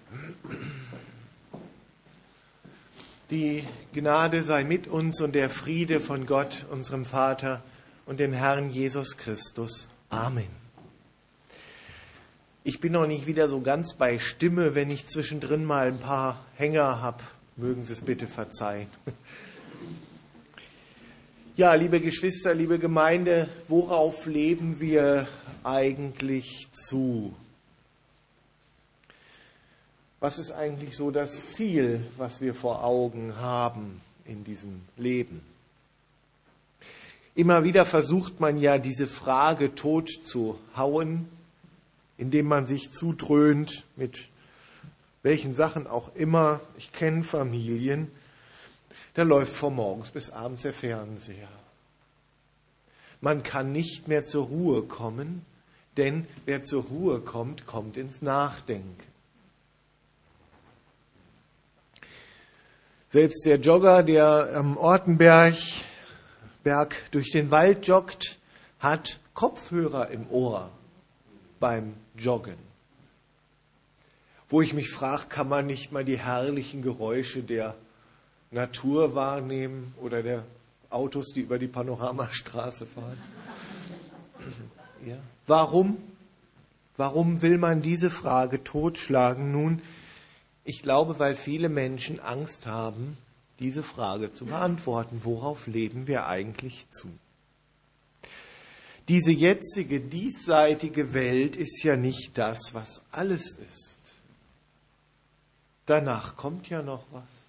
Die Gnade sei mit uns und der Friede von Gott, unserem Vater und dem Herrn Jesus Christus. Amen. Ich bin noch nicht wieder so ganz bei Stimme, wenn ich zwischendrin mal ein paar Hänger habe. Mögen Sie es bitte verzeihen. Ja, liebe Geschwister, liebe Gemeinde, worauf leben wir eigentlich zu? Was ist eigentlich so das Ziel, was wir vor Augen haben in diesem Leben? Immer wieder versucht man ja, diese Frage tot zu hauen, indem man sich zudröhnt mit welchen Sachen auch immer. Ich kenne Familien, da läuft von morgens bis abends der Fernseher. Man kann nicht mehr zur Ruhe kommen, denn wer zur Ruhe kommt, kommt ins Nachdenken. Selbst der Jogger, der am Ortenberg durch den Wald joggt, hat Kopfhörer im Ohr beim Joggen. Wo ich mich frage, kann man nicht mal die herrlichen Geräusche der Natur wahrnehmen oder der Autos, die über die Panoramastraße fahren? Ja. Warum will man diese Frage totschlagen? Nun, ich glaube, weil viele Menschen Angst haben, diese Frage zu beantworten. Worauf leben wir eigentlich zu? Diese jetzige, diesseitige Welt ist ja nicht das, was alles ist. Danach kommt ja noch was.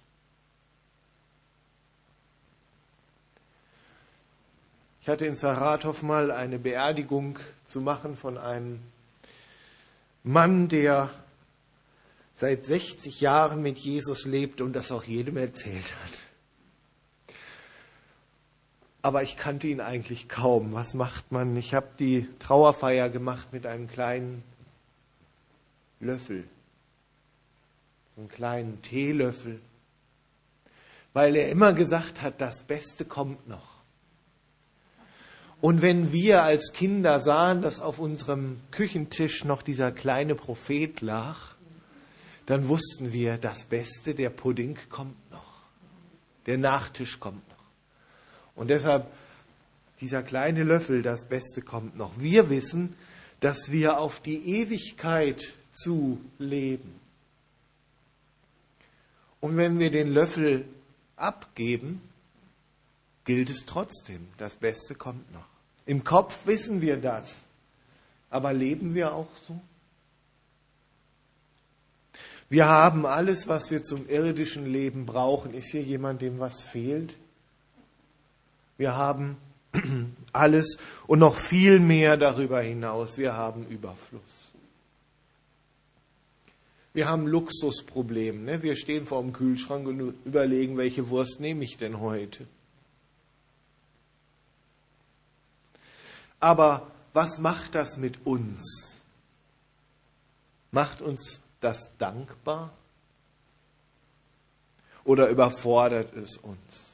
Ich hatte in Saratow mal eine Beerdigung zu machen von einem Mann, der seit 60 Jahren mit Jesus lebt und das auch jedem erzählt hat. Aber ich kannte ihn eigentlich kaum. Was macht man? Ich habe die Trauerfeier gemacht mit einem kleinen Löffel, so einem kleinen Teelöffel, weil er immer gesagt hat, das Beste kommt noch. Und wenn wir als Kinder sahen, dass auf unserem Küchentisch noch dieser kleine Prophet lag, dann wussten wir, das Beste, der Pudding kommt noch. Der Nachtisch kommt noch. Und deshalb, dieser kleine Löffel, das Beste kommt noch. Wir wissen, dass wir auf die Ewigkeit zu leben. Und wenn wir den Löffel abgeben, gilt es trotzdem, das Beste kommt noch. Im Kopf wissen wir das. Aber leben wir auch so? Wir haben alles, was wir zum irdischen Leben brauchen. Ist hier jemand, dem was fehlt? Wir haben alles und noch viel mehr darüber hinaus. Wir haben Überfluss. Wir haben Luxusprobleme. Ne? Wir stehen vor dem Kühlschrank und überlegen, welche Wurst nehme ich denn heute? Aber was macht das mit uns? Macht uns das dankbar? Oder überfordert es uns?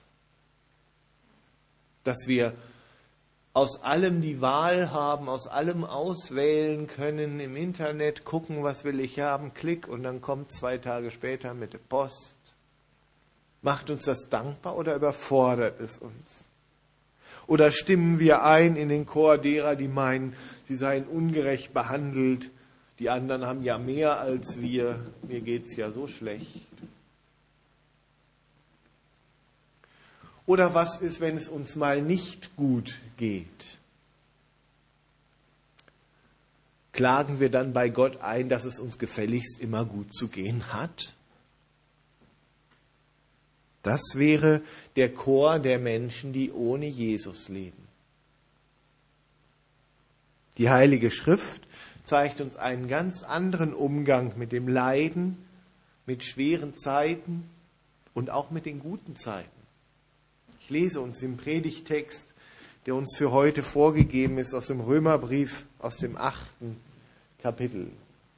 Dass wir aus allem die Wahl haben, aus allem auswählen können, im Internet gucken, was will ich haben, klick und dann kommt 2 Tage später mit der Post. Macht uns das dankbar oder überfordert es uns? Oder stimmen wir ein in den Chor derer, die meinen, sie seien ungerecht behandelt, die anderen haben ja mehr als wir, mir geht's ja so schlecht. Oder was ist, wenn es uns mal nicht gut geht? Klagen wir dann bei Gott ein, dass es uns gefälligst immer gut zu gehen hat? Das wäre der Chor der Menschen, die ohne Jesus leben. Die Heilige Schrift zeigt uns einen ganz anderen Umgang mit dem Leiden, mit schweren Zeiten und auch mit den guten Zeiten. Ich lese uns den Predigtext, der uns für heute vorgegeben ist, aus dem Römerbrief, aus dem 8. Kapitel.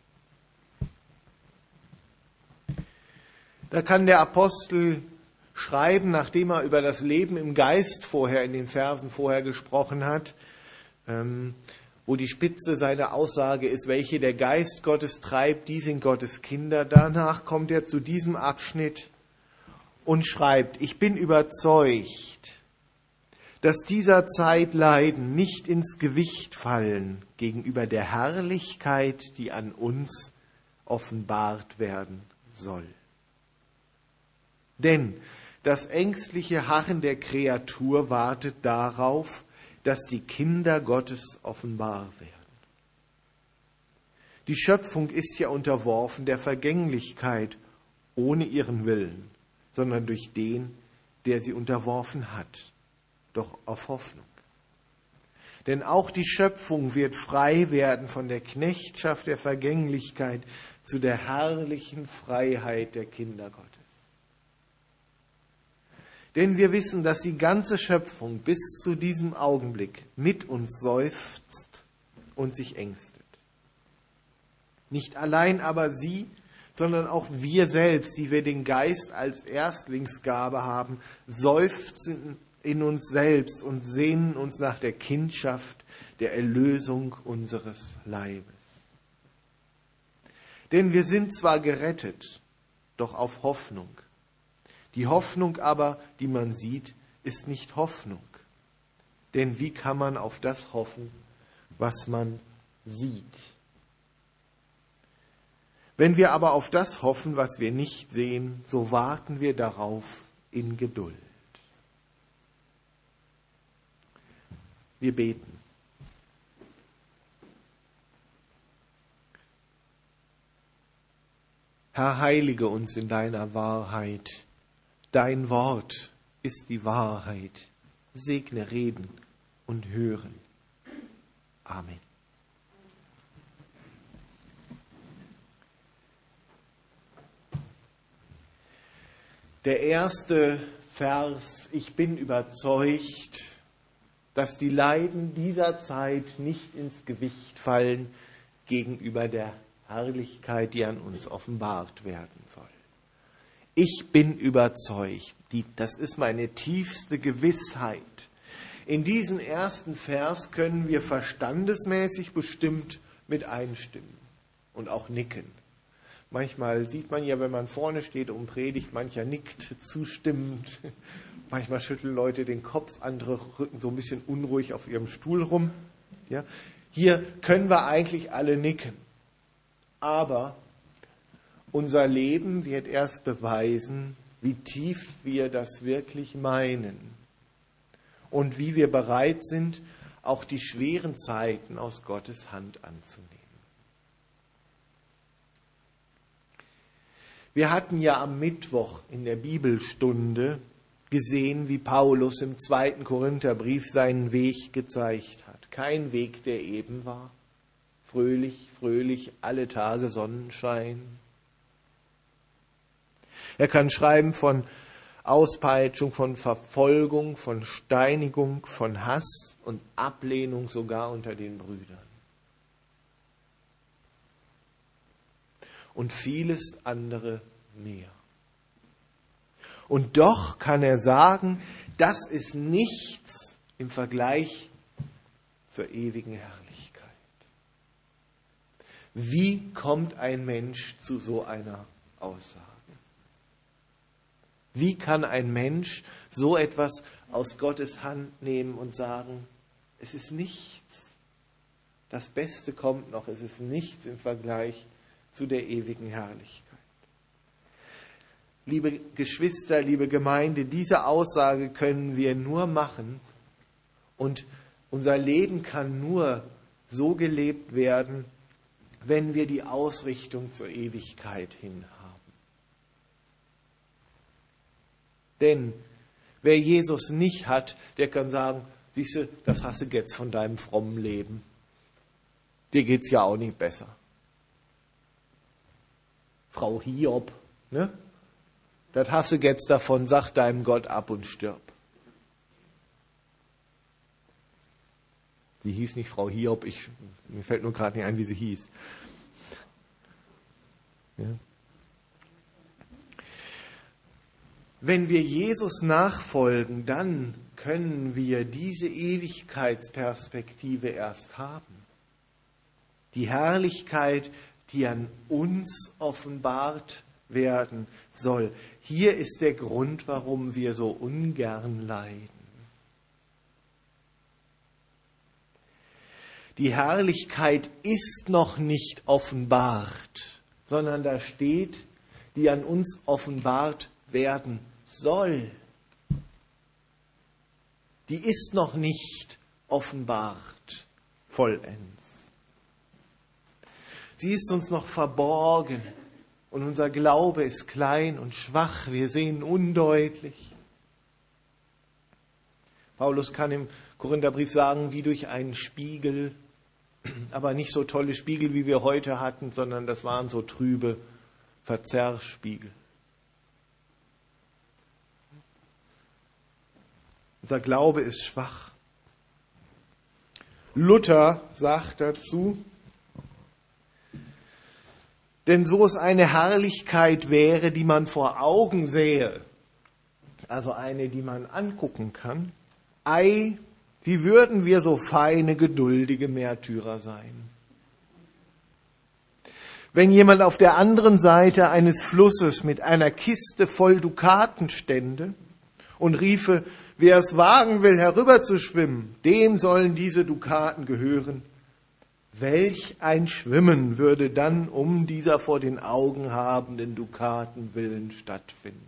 Da kann der Apostel schreiben, nachdem er über das Leben im Geist vorher in den Versen vorher gesprochen hat, wo die Spitze seiner Aussage ist, welche der Geist Gottes treibt, die sind Gottes Kinder. Danach kommt er zu diesem Abschnitt und schreibt, ich bin überzeugt, dass dieser Zeit Leiden nicht ins Gewicht fallen gegenüber der Herrlichkeit, die an uns offenbart werden soll. Denn das ängstliche Harren der Kreatur wartet darauf, dass die Kinder Gottes offenbar werden. Die Schöpfung ist ja unterworfen der Vergänglichkeit ohne ihren Willen, sondern durch den, der sie unterworfen hat, doch auf Hoffnung. Denn auch die Schöpfung wird frei werden von der Knechtschaft der Vergänglichkeit zu der herrlichen Freiheit der Kinder Gottes. Denn wir wissen, dass die ganze Schöpfung bis zu diesem Augenblick mit uns seufzt und sich ängstet. Nicht allein aber sie, sondern auch wir selbst, die wir den Geist als Erstlingsgabe haben, seufzen in uns selbst und sehnen uns nach der Kindschaft, der Erlösung unseres Leibes. Denn wir sind zwar gerettet, doch auf Hoffnung. Die Hoffnung aber, die man sieht, ist nicht Hoffnung. Denn wie kann man auf das hoffen, was man sieht? Wenn wir aber auf das hoffen, was wir nicht sehen, so warten wir darauf in Geduld. Wir beten. Herr, heilige uns in deiner Wahrheit. Dein Wort ist die Wahrheit. Segne Reden und Hören. Amen. Der erste Vers, ich bin überzeugt, dass die Leiden dieser Zeit nicht ins Gewicht fallen gegenüber der Herrlichkeit, die an uns offenbart werden soll. Ich bin überzeugt, das ist meine tiefste Gewissheit. In diesen ersten Vers können wir verstandesmäßig bestimmt mit einstimmen und auch nicken. Manchmal sieht man ja, wenn man vorne steht und predigt, mancher nickt zustimmend. Manchmal schütteln Leute den Kopf, andere rücken so ein bisschen unruhig auf ihrem Stuhl rum. Ja? Hier können wir eigentlich alle nicken. Aber unser Leben wird erst beweisen, wie tief wir das wirklich meinen und wie wir bereit sind, auch die schweren Zeiten aus Gottes Hand anzunehmen. Wir hatten ja am Mittwoch in der Bibelstunde gesehen, wie Paulus im 2. Korintherbrief seinen Weg gezeigt hat. Kein Weg, der eben war. Fröhlich, fröhlich, alle Tage Sonnenschein. Er kann schreiben von Auspeitschung, von Verfolgung, von Steinigung, von Hass und Ablehnung sogar unter den Brüdern. Und vieles andere mehr. Und doch kann er sagen, das ist nichts im Vergleich zur ewigen Herrlichkeit. Wie kommt ein Mensch zu so einer Aussage? Wie kann ein Mensch so etwas aus Gottes Hand nehmen und sagen, es ist nichts. Das Beste kommt noch, es ist nichts im Vergleich zu der ewigen Herrlichkeit. Liebe Geschwister, liebe Gemeinde, diese Aussage können wir nur machen und unser Leben kann nur so gelebt werden, wenn wir die Ausrichtung zur Ewigkeit hin haben. Denn wer Jesus nicht hat, der kann sagen, siehst du, das hast du jetzt von deinem frommen Leben. Dir geht's ja auch nicht besser. Frau Hiob, ne? Das hast du jetzt davon, sag deinem Gott ab und stirb. Die hieß nicht Frau Hiob, mir fällt nur gerade nicht ein, wie sie hieß. Ja. Wenn wir Jesus nachfolgen, dann können wir diese Ewigkeitsperspektive erst haben. Die Herrlichkeit, die an uns offenbart werden soll. Hier ist der Grund, warum wir so ungern leiden. Die Herrlichkeit ist noch nicht offenbart, sondern da steht, die an uns offenbart werden soll. Die ist noch nicht offenbart, vollends. Sie ist uns noch verborgen und unser Glaube ist klein und schwach. Wir sehen undeutlich. Paulus kann im Korintherbrief sagen, wie durch einen Spiegel, aber nicht so tolle Spiegel, wie wir heute hatten, sondern das waren so trübe Verzerrspiegel. Unser Glaube ist schwach. Luther sagt dazu, denn so es eine Herrlichkeit wäre, die man vor Augen sähe, also eine, die man angucken kann, ei, wie würden wir so feine, geduldige Märtyrer sein? Wenn jemand auf der anderen Seite eines Flusses mit einer Kiste voll Dukaten stände und riefe, wer es wagen will, herüberzuschwimmen, dem sollen diese Dukaten gehören. Welch ein Schwimmen würde dann um dieser vor den Augen habenden Dukaten willen stattfinden.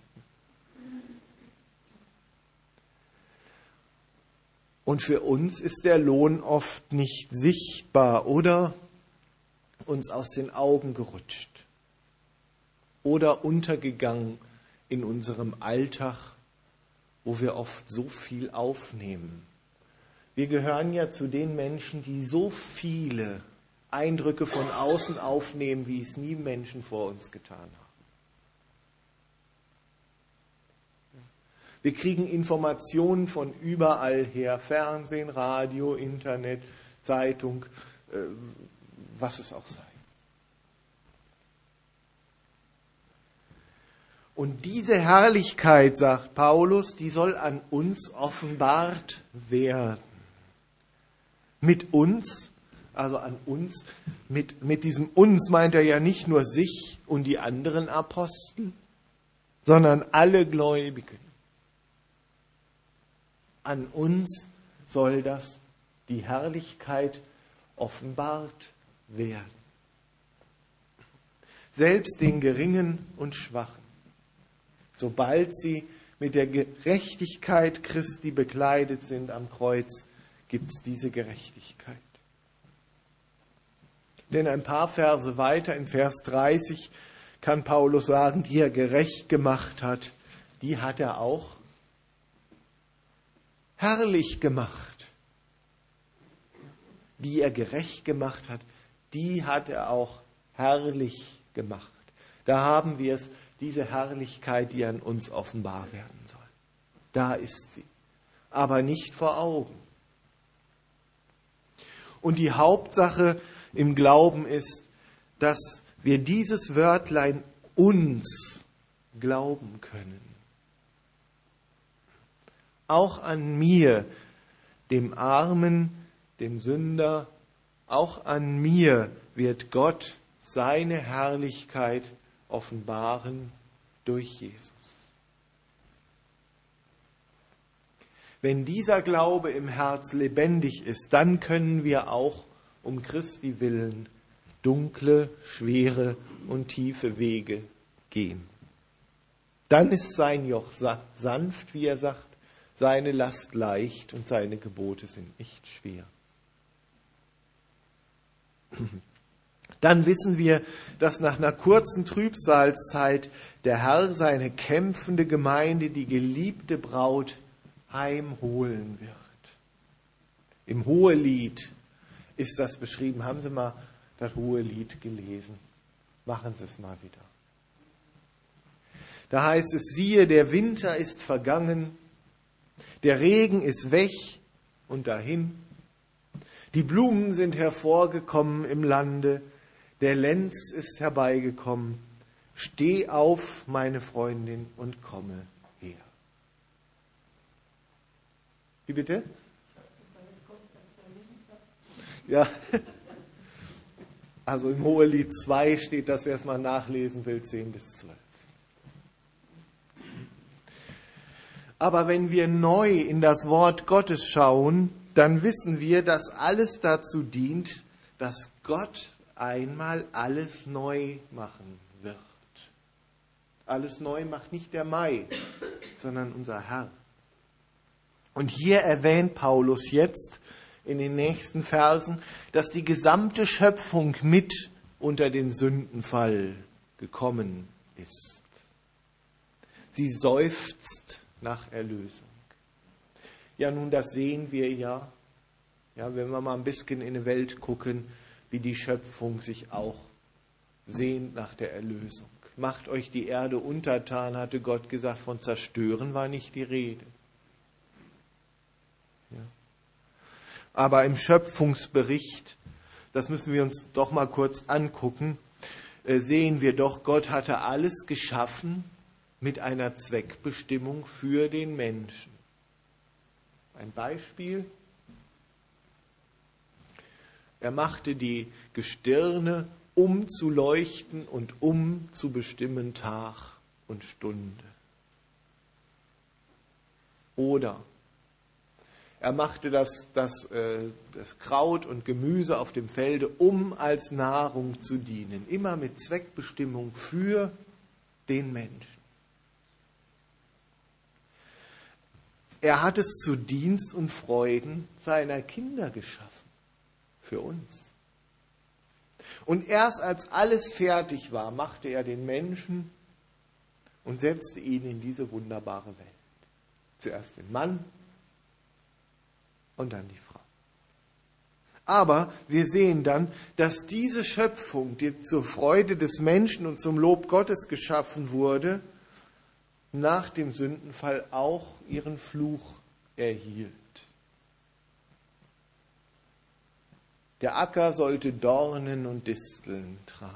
Und für uns ist der Lohn oft nicht sichtbar oder uns aus den Augen gerutscht oder untergegangen in unserem Alltag, wo wir oft so viel aufnehmen. Wir gehören ja zu den Menschen, die so viele Eindrücke von außen aufnehmen, wie es nie Menschen vor uns getan haben. Wir kriegen Informationen von überall her, Fernsehen, Radio, Internet, Zeitung, was es auch sei. Und diese Herrlichkeit, sagt Paulus, die soll an uns offenbart werden. Mit uns, also an uns, mit diesem uns meint er ja nicht nur sich und die anderen Apostel, sondern alle Gläubigen. An uns soll die Herrlichkeit offenbart werden. Selbst den Geringen und Schwachen, sobald sie mit der Gerechtigkeit Christi bekleidet sind am Kreuz, gibt es diese Gerechtigkeit. Denn ein paar Verse weiter, in Vers 30, kann Paulus sagen, die er gerecht gemacht hat, die hat er auch herrlich gemacht. Die er gerecht gemacht hat, die hat er auch herrlich gemacht. Da haben wir es, diese Herrlichkeit, die an uns offenbar werden soll. Da ist sie, aber nicht vor Augen. Und die Hauptsache im Glauben ist, dass wir dieses Wörtlein uns glauben können. Auch an mir, dem Armen, dem Sünder, auch an mir wird Gott seine Herrlichkeit offenbaren durch Jesus. Wenn dieser Glaube im Herz lebendig ist, dann können wir auch um Christi willen dunkle, schwere und tiefe Wege gehen. Dann ist sein Joch sanft, wie er sagt, seine Last leicht und seine Gebote sind nicht schwer. Dann wissen wir, dass nach einer kurzen Trübsalzeit der Herr seine kämpfende Gemeinde, die geliebte Braut, heimholen wird. Im Hohelied ist das beschrieben. Haben Sie mal das Hohelied gelesen? Machen Sie es mal wieder. Da heißt es, siehe, der Winter ist vergangen, der Regen ist weg und dahin. Die Blumen sind hervorgekommen im Lande, der Lenz ist herbeigekommen. Steh auf, meine Freundin, und komme her. Wie bitte? Ja, Also im Hohelied 2 steht das, wer es mal nachlesen will, 10 bis 12. Aber wenn wir neu in das Wort Gottes schauen, dann wissen wir, dass alles dazu dient, dass Gott einmal alles neu machen wird. Alles neu macht nicht der Mai, sondern unser Herr. Und hier erwähnt Paulus jetzt in den nächsten Versen, dass die gesamte Schöpfung mit unter den Sündenfall gekommen ist. Sie seufzt nach Erlösung. Ja, nun, das sehen wir ja, wenn wir mal ein bisschen in die Welt gucken, wie die Schöpfung sich auch sehnt nach der Erlösung. Macht euch die Erde untertan, hatte Gott gesagt, von zerstören war nicht die Rede. Ja. Aber im Schöpfungsbericht, das müssen wir uns doch mal kurz angucken, sehen wir doch, Gott hatte alles geschaffen mit einer Zweckbestimmung für den Menschen. Ein Beispiel. Er machte die Gestirne, um zu leuchten und um zu bestimmen Tag und Stunde. Oder er machte das Kraut und Gemüse auf dem Felde, um als Nahrung zu dienen. Immer mit Zweckbestimmung für den Menschen. Er hat es zu Dienst und Freuden seiner Kinder geschaffen. Für uns. Und erst als alles fertig war, machte er den Menschen und setzte ihn in diese wunderbare Welt. Zuerst den Mann und dann die Frau. Aber wir sehen dann, dass diese Schöpfung, die zur Freude des Menschen und zum Lob Gottes geschaffen wurde, nach dem Sündenfall auch ihren Fluch erhielt. Der Acker sollte Dornen und Disteln tragen.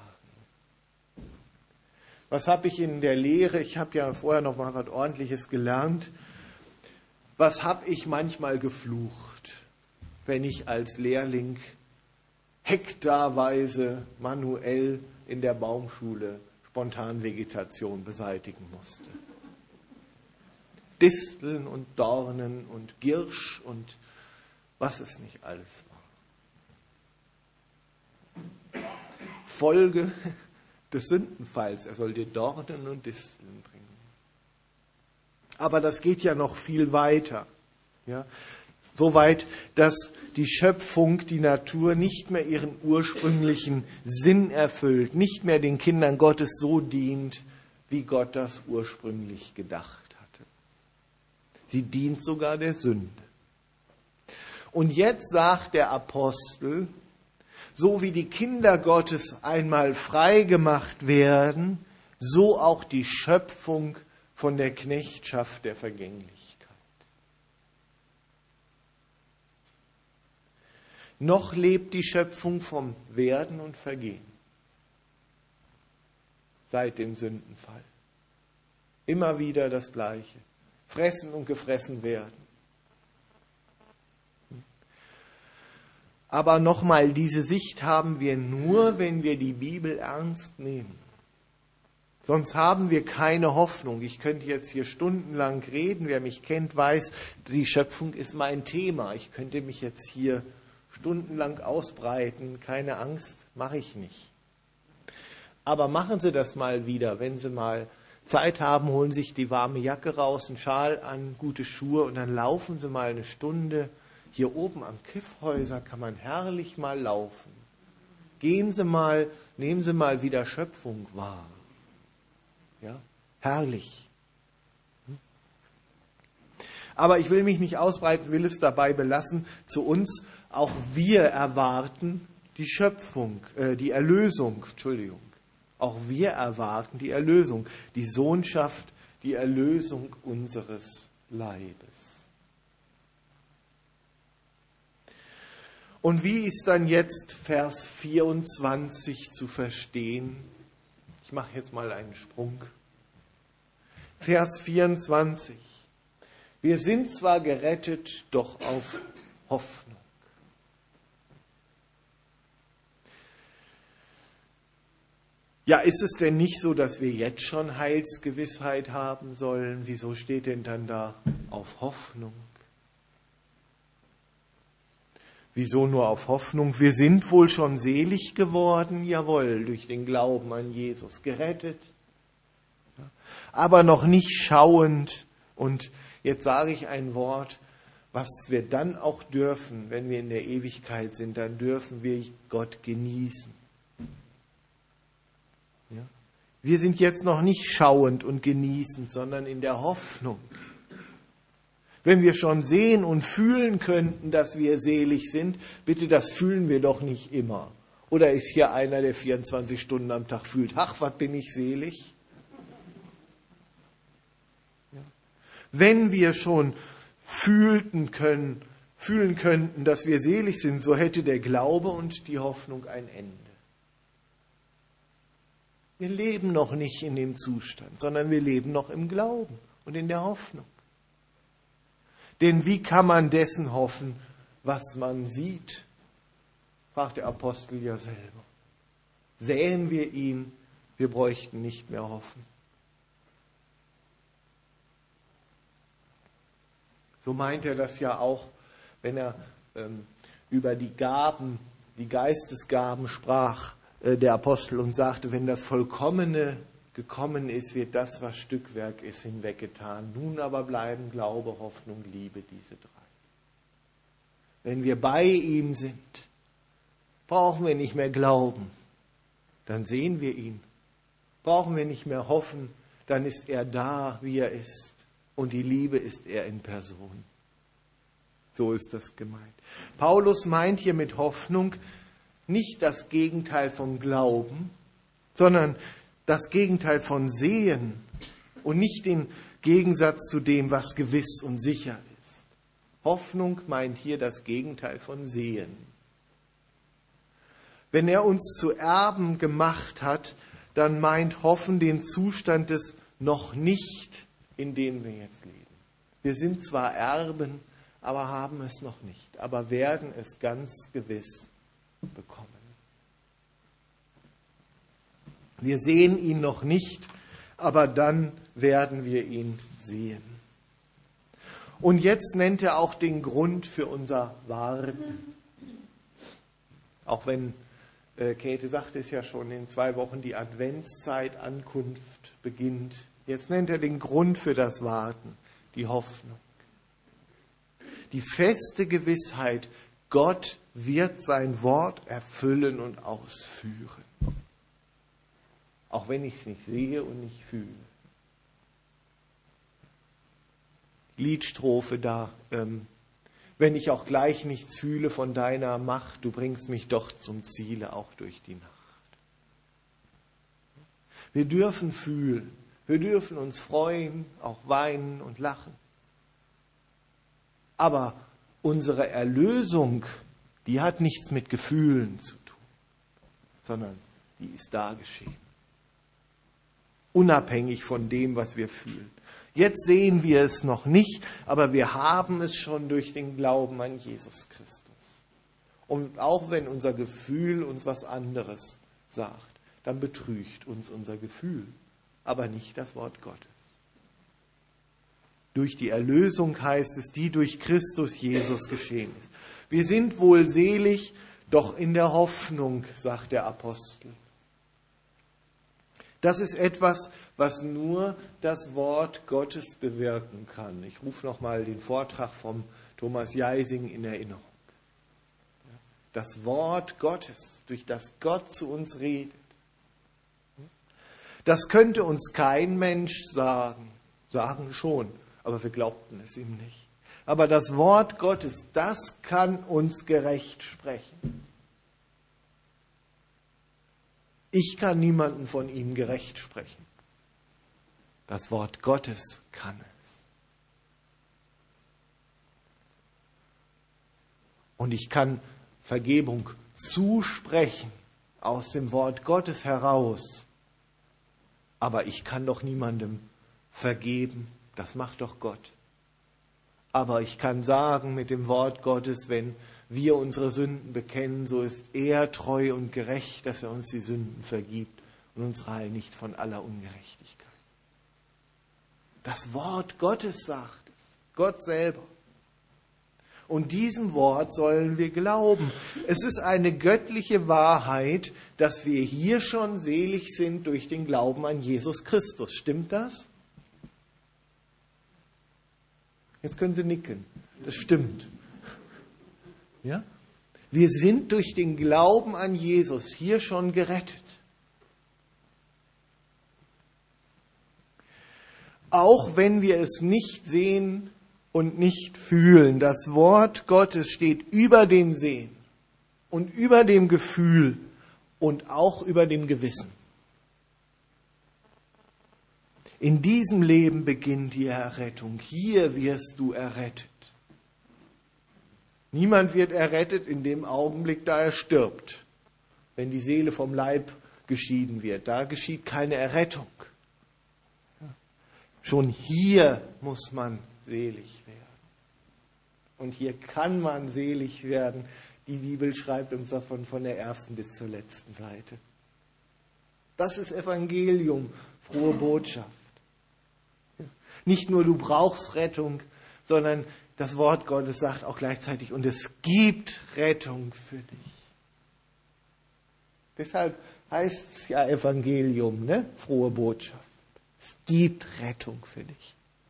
Was habe ich in der Lehre, ich habe ja vorher noch mal was Ordentliches gelernt, was habe ich manchmal geflucht, wenn ich als Lehrling hektarweise manuell in der Baumschule Spontanvegetation beseitigen musste. Disteln und Dornen und Girsch und was es nicht alles war. Folge des Sündenfalls. Er soll dir Dornen und Disteln bringen. Aber das geht ja noch viel weiter. Ja? So weit, dass die Schöpfung, die Natur nicht mehr ihren ursprünglichen Sinn erfüllt, nicht mehr den Kindern Gottes so dient, wie Gott das ursprünglich gedacht hatte. Sie dient sogar der Sünde. Und jetzt sagt der Apostel, so wie die Kinder Gottes einmal frei gemacht werden, so auch die Schöpfung von der Knechtschaft der Vergänglichkeit. Noch lebt die Schöpfung vom Werden und Vergehen. Seit dem Sündenfall. Immer wieder das Gleiche. Fressen und gefressen werden. Aber nochmal, diese Sicht haben wir nur, wenn wir die Bibel ernst nehmen. Sonst haben wir keine Hoffnung. Ich könnte jetzt hier stundenlang reden. Wer mich kennt, weiß, die Schöpfung ist mein Thema. Ich könnte mich jetzt hier stundenlang ausbreiten. Keine Angst, mache ich nicht. Aber machen Sie das mal wieder. Wenn Sie mal Zeit haben, holen sich die warme Jacke raus, einen Schal an, gute Schuhe und dann laufen Sie mal eine Stunde. Hier oben am Kiffhäuser kann man herrlich mal laufen. Gehen Sie mal, nehmen Sie mal wieder Schöpfung wahr. Ja, herrlich. Aber ich will mich nicht ausbreiten, will es dabei belassen. Zu uns, auch wir erwarten die Schöpfung, die Erlösung, Entschuldigung. Auch wir erwarten die Erlösung, die Sohnschaft, die Erlösung unseres Leibes. Und wie ist dann jetzt Vers 24 zu verstehen? Ich mache jetzt mal einen Sprung. Vers 24. Wir sind zwar gerettet, doch auf Hoffnung. Ja, ist es denn nicht so, dass wir jetzt schon Heilsgewissheit haben sollen? Wieso steht denn dann da auf Hoffnung? Wieso nur auf Hoffnung? Wir sind wohl schon selig geworden, jawohl, durch den Glauben an Jesus gerettet, aber noch nicht schauend. Und jetzt sage ich ein Wort, was wir dann auch dürfen, wenn wir in der Ewigkeit sind, dann dürfen wir Gott genießen. Ja? Wir sind jetzt noch nicht schauend und genießend, sondern in der Hoffnung. Wenn wir schon sehen und fühlen könnten, dass wir selig sind, bitte, das fühlen wir doch nicht immer. Oder ist hier einer, der 24 Stunden am Tag fühlt, ach, was bin ich selig? Ja. Wenn wir schon fühlen könnten, dass wir selig sind, so hätte der Glaube und die Hoffnung ein Ende. Wir leben noch nicht in dem Zustand, sondern wir leben noch im Glauben und in der Hoffnung. Denn wie kann man dessen hoffen, was man sieht? Fragt der Apostel ja selber. Sähen wir ihn, wir bräuchten nicht mehr hoffen. So meint er das ja auch, wenn er über die Gaben, die Geistesgaben sprach, der Apostel, und sagte, wenn das Vollkommene gekommen ist, wird das, was Stückwerk ist, hinweggetan. Nun aber bleiben Glaube, Hoffnung, Liebe, diese drei. Wenn wir bei ihm sind, brauchen wir nicht mehr glauben, dann sehen wir ihn. Brauchen wir nicht mehr hoffen, dann ist er da, wie er ist. Und die Liebe ist er in Person. So ist das gemeint. Paulus meint hier mit Hoffnung nicht das Gegenteil vom Glauben, sondern das Gegenteil von Sehen und nicht den Gegensatz zu dem, was gewiss und sicher ist. Hoffnung meint hier das Gegenteil von Sehen. Wenn er uns zu Erben gemacht hat, dann meint Hoffen den Zustand des noch nicht, in dem wir jetzt leben. Wir sind zwar Erben, aber haben es noch nicht, aber werden es ganz gewiss bekommen. Wir sehen ihn noch nicht, aber dann werden wir ihn sehen. Und jetzt nennt er auch den Grund für unser Warten. Auch wenn Käthe sagte es ja schon, in 2 Wochen die Adventszeit, Ankunft beginnt. Jetzt nennt er den Grund für das Warten, die Hoffnung. Die feste Gewissheit, Gott wird sein Wort erfüllen und ausführen. Auch wenn ich es nicht sehe und nicht fühle. Liedstrophe da, wenn ich auch gleich nichts fühle von deiner Macht, du bringst mich doch zum Ziele, auch durch die Nacht. Wir dürfen fühlen, wir dürfen uns freuen, auch weinen und lachen. Aber unsere Erlösung, die hat nichts mit Gefühlen zu tun, sondern die ist da geschehen. Unabhängig von dem, was wir fühlen. Jetzt sehen wir es noch nicht, aber wir haben es schon durch den Glauben an Jesus Christus. Und auch wenn unser Gefühl uns was anderes sagt, dann betrügt uns unser Gefühl, aber nicht das Wort Gottes. Durch die Erlösung heißt es, die durch Christus Jesus geschehen ist. Wir sind wohl selig, doch in der Hoffnung, sagt der Apostel. Das ist etwas, was nur das Wort Gottes bewirken kann. Ich rufe nochmal den Vortrag vom Thomas Jeising in Erinnerung. Das Wort Gottes, durch das Gott zu uns redet. Das könnte uns kein Mensch sagen. Sagen schon, aber wir glaubten es ihm nicht. Aber das Wort Gottes, das kann uns gerecht sprechen. Ich kann niemanden von ihm gerecht sprechen. Das Wort Gottes kann es. Und ich kann Vergebung zusprechen aus dem Wort Gottes heraus. Aber ich kann doch niemandem vergeben. Das macht doch Gott. Aber ich kann sagen mit dem Wort Gottes, wenn wir unsere Sünden bekennen, so ist er treu und gerecht, dass er uns die Sünden vergibt und uns reinigt von aller Ungerechtigkeit. Das Wort Gottes sagt es, Gott selber. Und diesem Wort sollen wir glauben. Es ist eine göttliche Wahrheit, dass wir hier schon selig sind durch den Glauben an Jesus Christus. Stimmt das? Jetzt können Sie nicken. Das stimmt. Ja? Wir sind durch den Glauben an Jesus hier schon gerettet. Auch wenn wir es nicht sehen und nicht fühlen. Das Wort Gottes steht über dem Sehen und über dem Gefühl und auch über dem Gewissen. In diesem Leben beginnt die Errettung. Hier wirst du errettet. Niemand wird errettet in dem Augenblick, da er stirbt, wenn die Seele vom Leib geschieden wird. Da geschieht keine Errettung. Schon hier muss man selig werden. Und hier kann man selig werden. Die Bibel schreibt uns davon von der ersten bis zur letzten Seite. Das ist Evangelium, frohe Botschaft. Nicht nur du brauchst Rettung, sondern das Wort Gottes sagt auch gleichzeitig, und es gibt Rettung für dich. Deshalb heißt es ja Evangelium, ne? Frohe Botschaft. Es gibt Rettung für dich.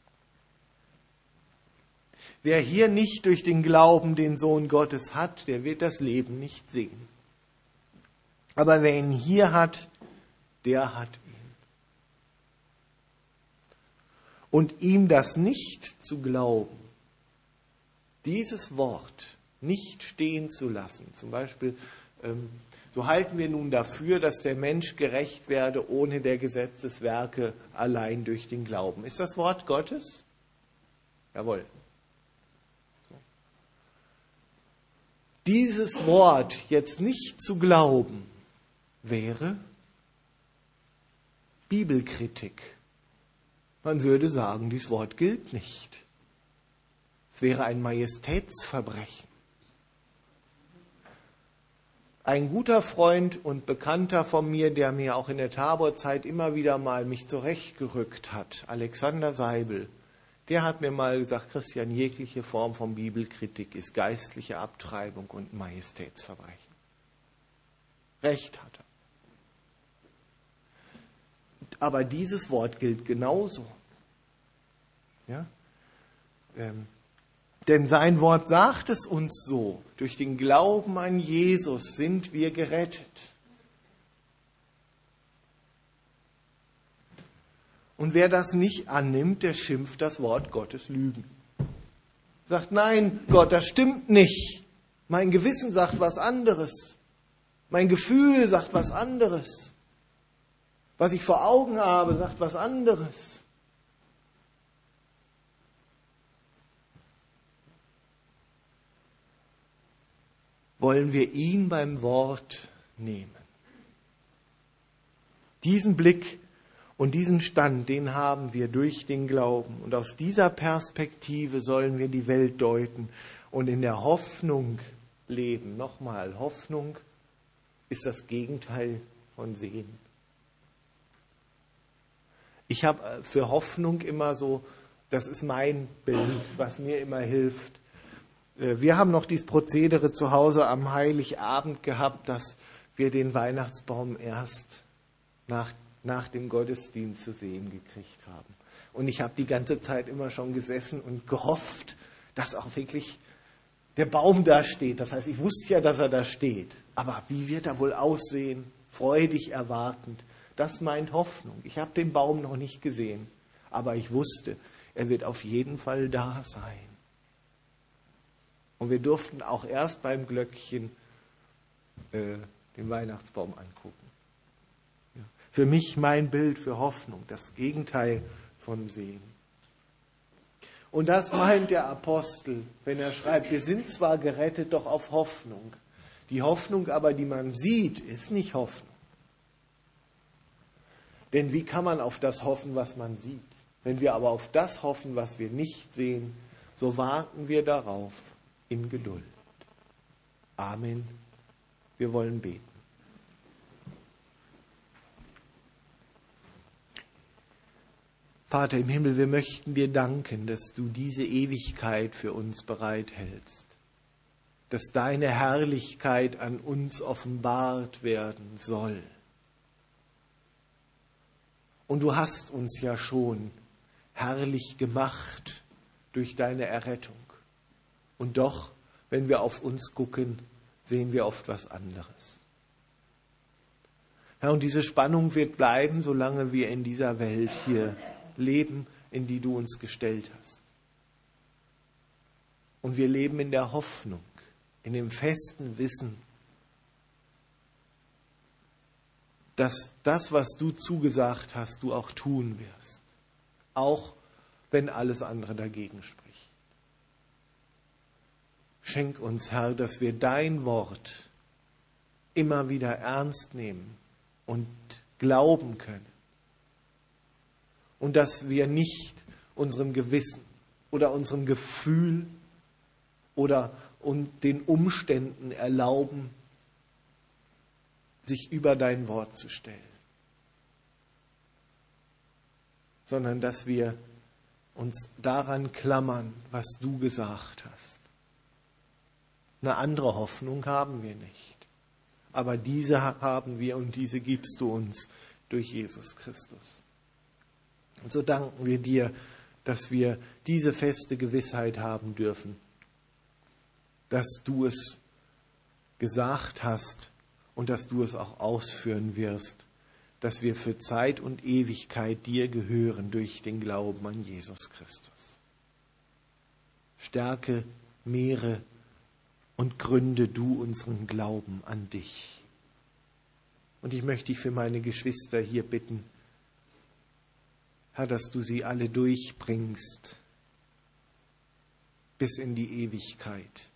Wer hier nicht durch den Glauben den Sohn Gottes hat, der wird das Leben nicht sehen. Aber wer ihn hier hat, der hat ihn. Und ihm das nicht zu glauben, dieses Wort nicht stehen zu lassen, zum Beispiel, so halten wir nun dafür, dass der Mensch gerecht werde ohne der Gesetzeswerke allein durch den Glauben. Ist das Wort Gottes? Jawohl. Dieses Wort jetzt nicht zu glauben, wäre Bibelkritik. Man würde sagen, dieses Wort gilt nicht. Es wäre ein Majestätsverbrechen. Ein guter Freund und Bekannter von mir, der mir auch in der Taborzeit immer wieder mal mich zurechtgerückt hat, Alexander Seibel, der hat mir mal gesagt, Christian, jegliche Form von Bibelkritik ist geistliche Abtreibung und Majestätsverbrechen. Recht hat er. Aber dieses Wort gilt genauso. Ja? Denn sein Wort sagt es uns so. Durch den Glauben an Jesus sind wir gerettet. Und wer das nicht annimmt, der schimpft das Wort Gottes Lügen. Sagt, nein, Gott, das stimmt nicht. Mein Gewissen sagt was anderes. Mein Gefühl sagt was anderes. Was ich vor Augen habe, sagt was anderes. Wollen wir ihn beim Wort nehmen? Diesen Blick und diesen Stand, den haben wir durch den Glauben. Und aus dieser Perspektive sollen wir die Welt deuten und in der Hoffnung leben. Nochmal, Hoffnung ist das Gegenteil von Sehen. Ich habe für Hoffnung immer so, das ist mein Bild, was mir immer hilft. Wir haben noch dieses Prozedere zu Hause am Heiligabend gehabt, dass wir den Weihnachtsbaum erst nach dem Gottesdienst zu sehen gekriegt haben. Und ich habe die ganze Zeit immer schon gesessen und gehofft, dass auch wirklich der Baum da steht. Das heißt, ich wusste ja, dass er da steht. Aber wie wird er wohl aussehen? Freudig erwartend. Das meint Hoffnung. Ich habe den Baum noch nicht gesehen, aber ich wusste, er wird auf jeden Fall da sein. Und wir durften auch erst beim Glöckchen den Weihnachtsbaum angucken. Ja. Für mich mein Bild für Hoffnung, das Gegenteil von Sehen. Und das meint der Apostel, wenn er schreibt, wir sind zwar gerettet, doch auf Hoffnung. Die Hoffnung aber, die man sieht, ist nicht Hoffnung. Denn wie kann man auf das hoffen, was man sieht? Wenn wir aber auf das hoffen, was wir nicht sehen, so warten wir darauf in Geduld. Amen. Wir wollen beten. Vater im Himmel, wir möchten dir danken, dass du diese Ewigkeit für uns bereithältst, dass deine Herrlichkeit an uns offenbart werden soll. Und du hast uns ja schon herrlich gemacht durch deine Errettung. Und doch, wenn wir auf uns gucken, sehen wir oft was anderes. Ja, und diese Spannung wird bleiben, solange wir in dieser Welt hier leben, in die du uns gestellt hast. Und wir leben in der Hoffnung, in dem festen Wissen, dass das, was du zugesagt hast, du auch tun wirst. Auch wenn alles andere dagegen spricht. Schenk uns, Herr, dass wir dein Wort immer wieder ernst nehmen und glauben können. Und dass wir nicht unserem Gewissen oder unserem Gefühl oder den Umständen erlauben, sich über dein Wort zu stellen, sondern dass wir uns daran klammern, was du gesagt hast. Eine andere Hoffnung haben wir nicht, aber diese haben wir und diese gibst du uns durch Jesus Christus. Und so danken wir dir, dass wir diese feste Gewissheit haben dürfen, dass du es gesagt hast und dass du es auch ausführen wirst, dass wir für Zeit und Ewigkeit dir gehören durch den Glauben an Jesus Christus. Stärke, mehre und gründe du unseren Glauben an dich. Und ich möchte dich für meine Geschwister hier bitten, Herr, dass du sie alle durchbringst bis in die Ewigkeit.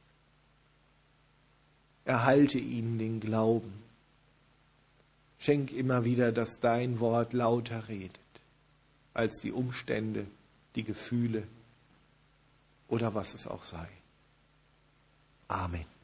Erhalte ihnen den Glauben. Schenk immer wieder, dass dein Wort lauter redet als die Umstände, die Gefühle oder was es auch sei. Amen.